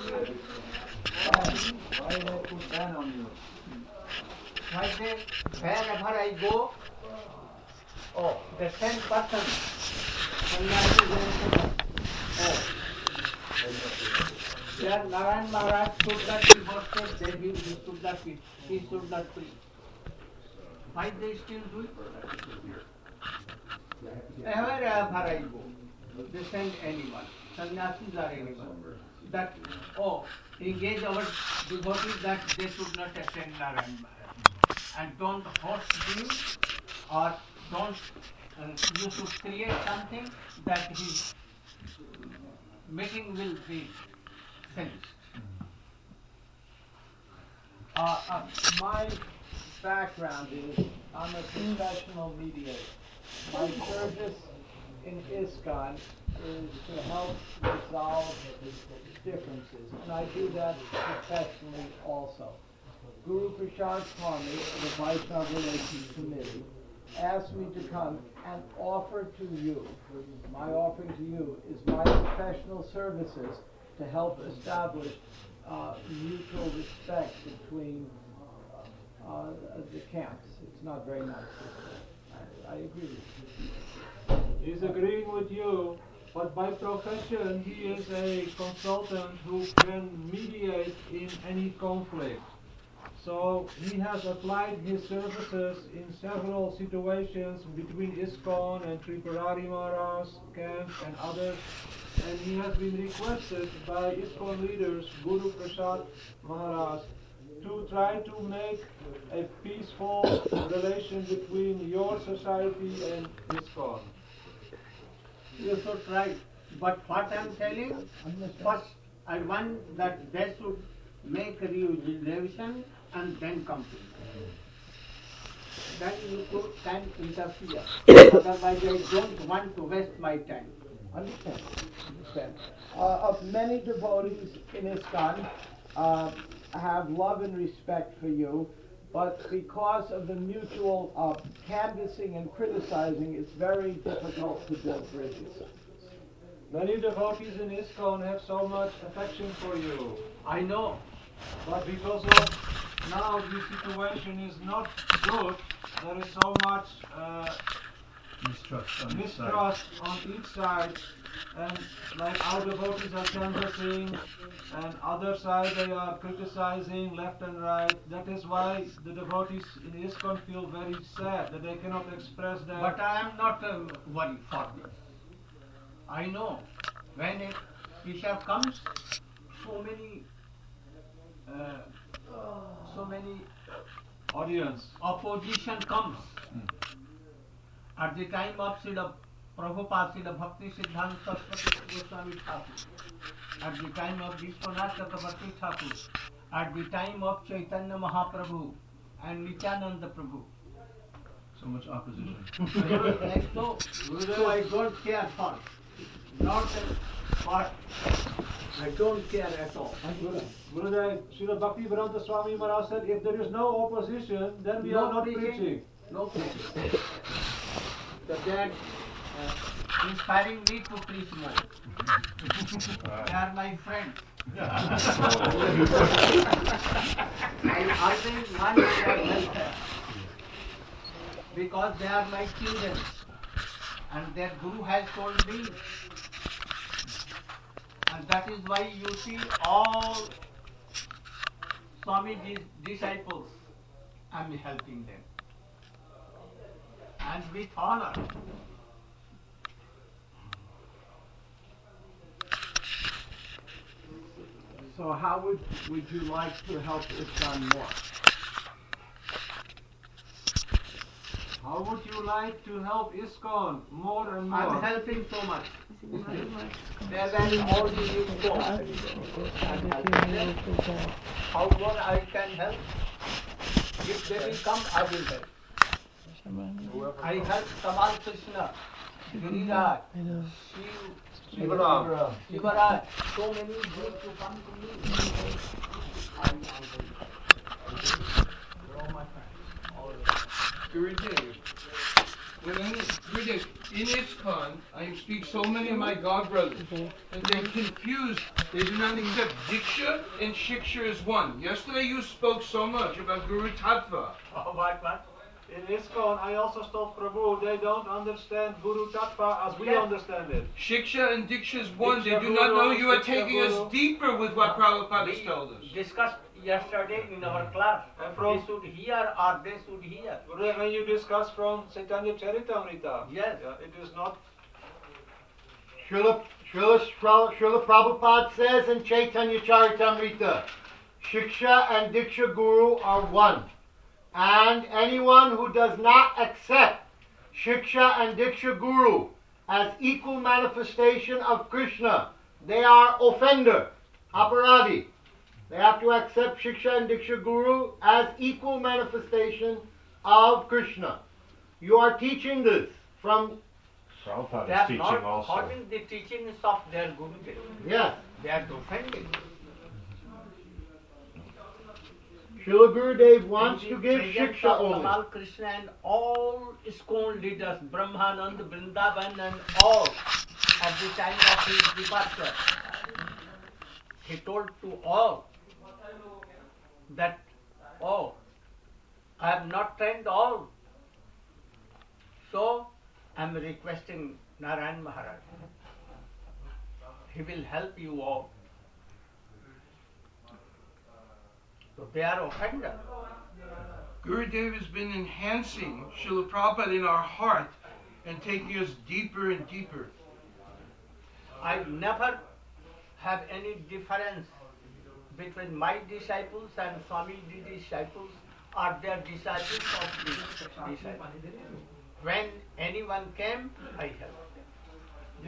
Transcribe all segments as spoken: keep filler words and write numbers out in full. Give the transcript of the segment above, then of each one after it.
Why they put ban on you? Why they, wherever I go, oh, the same person, oh, there Narayan Maharaj should not be worshipped, then he, he should not be, he should not preach. Why they still do it? Wherever I go, they send anyone, sannyasis or anyone, that, oh, engage our devotees that they should not attend Narayan Maharaj. And don't host him, or don't, uh, you should create something that his meeting will be finished. Uh, uh, my background is I'm a professional mediator. My service in ISKCON is to help resolve differences, and I do that professionally also. Guru Prasad Swami, the Vaishnava Relations Committee, asked me to come and offer to you, my offering to you is my professional services to help establish uh, mutual respect between uh, uh, the camps. It's not very nice. I, I agree with you. He's agreeing with you, but by profession he is a consultant who can mediate in any conflict. So he has applied his services in several situations between ISKCON and Tripurari Maharaj camps and others, and he has been requested by ISKCON leaders, Guru Prasad Maharaj, to try to make a peaceful relation between your society and ISKCON. You should try, but what I am telling, first I want that they should make a revision and then come to me. Then you could, can interfere. Otherwise, I don't want to waste my time. Understand? Understand? Uh, of many devotees in ISKCON uh, have love and respect for you, but because of the mutual uh, canvassing and criticizing, it's very difficult to build bridges. Many devotees in ISKCON have so much affection for you. I know. But because of now the situation is not good, there is so much uh, mistrust, on, mistrust each on each side, and like our devotees are canvassing, and other side they are criticizing left and right. That is why the devotees in ISKCON feel very sad that they cannot express their... But I am not uh, worried for this. I know when a Isha comes, so many uh, so many audience opposition comes. Mm. At the time of Srila Prabhupada, Srila Bhakti Siddhanta Saraswati Goswami Thakur, at the time of Vishwanath Chakravarti Thakur, at the time of Chaitanya Mahaprabhu and Nityananda Prabhu. So much opposition. so, so I don't care for not what I don't care at all. Gurudev, Srila Bhakti Vedanta Swami Maharaj said, if there is no opposition, then we no are not preaching, preaching. No preaching. So they are uh, inspiring me to preach more. They are my friends. I always want their welfare because they are my children, and their Guru has told me. And that is why you see all Swamiji's disciples, I am helping them. And with honor. So how would, would you like to help ISKCON more? How would you like to help ISKCON more and more? I'm helping so much. There are all the new folks. I'm helping them. How more I can help? If they will come, I will help. I help Tamal Krishna, Giriraj, Shiv, Shivaraj. Shivaraj. So many Jews to come to me. I will help. All my friends. All of them. Guruji, When I read it, in ISKCON, I speak so many of my God brothers, and they confuse, they do not accept Diksha and Shiksha as one. Yesterday you spoke so much about Guru Tattva. Oh, what, what? In ISKCON, I also told Prabhu, they don't understand Guru Tattva as we Yes. understand it. Shiksha and Diksha is one. Diksha They do not Guru, know you are Diksha taking Guru. us deeper with what Prabhupada has We told us. discussed yesterday in our class. And from- They should hear or they should hear. When you discuss from Chaitanya Charitamrita, Yes. yeah, it is not. Srila, Srila, Srila, Srila Prabhupada says in Chaitanya Charitamrita, Shiksha and Diksha Guru are one. And anyone who does not accept Shiksha and Diksha Guru as equal manifestation of Krishna, they are offender, aparadi. They have to accept Shiksha and Diksha Guru as equal manifestation of Krishna. You are teaching this from, Prabhupada They is are teaching not also. following the teachings of their Gurudev. yes, They are offending. Srila Gurudev wants In to the give presence Shiksha of only. Tamal Krishna and all ISKCON leaders, Brahmanand, Vrindavan and all at the time of his departure, he told to all that, oh, I have not trained all. So, I am requesting Narayan Maharaj. He will help you all. So they are offended. Gurudev has been enhancing Srila Prabhupada in our heart and taking us deeper and deeper. I never have any difference between my disciples and Swamiji's disciples or their disciples of his disciples. When anyone came, I helped them. Yeah.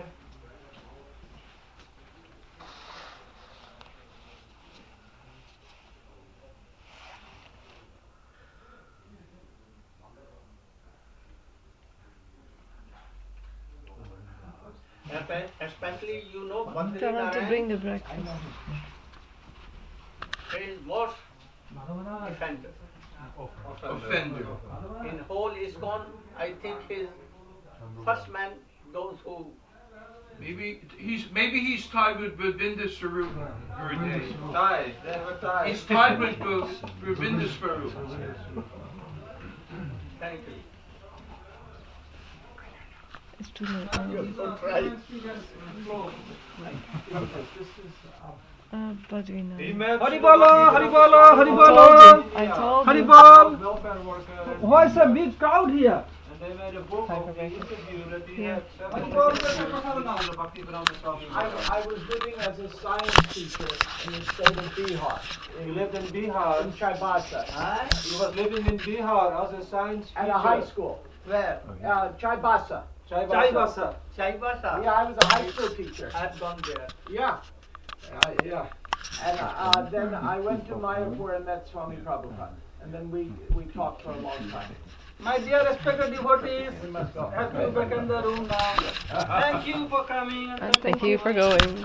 Espe- Especially, you know, Tell them to Badrinath, bring the breakfast. he is most offender. Offender. In whole ISKCON, I think he is first man, those who Maybe he's maybe he's tied with Ravinda Swarup Gurudev. Tied, they were tied. He's tied with Gu- Ravinda Swarup. thank you. It's too late now. Don't try. Uh, Badrinath. He met Haribala, Haribala, Haribala. I told you. Haribal. welfare worker. Why is a big crowd here? And they made a book of the interview that he Yeah. had several Haribol, interviews with Bhaktivedanta Swami. I, I was living as a science teacher in the state of Bihar, He in, lived in Bihar. in Chaibasa, He was living in Bihar as a science at teacher. a high school. Where? Uh, Chaibasa. Chaibasa. Chaibasa. Yeah, I was a high school teacher. I have gone there. Yeah. Uh, yeah. And uh, then I went to Mayapur and met Swami Prabhupada. And then we, we talked for a long time. My dear respected devotees, have to back in the room now. Thank you for coming and And thank you for going.